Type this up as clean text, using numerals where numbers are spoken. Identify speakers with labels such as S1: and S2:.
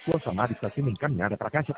S1: Sua chamada está sendo encaminhada para a caixa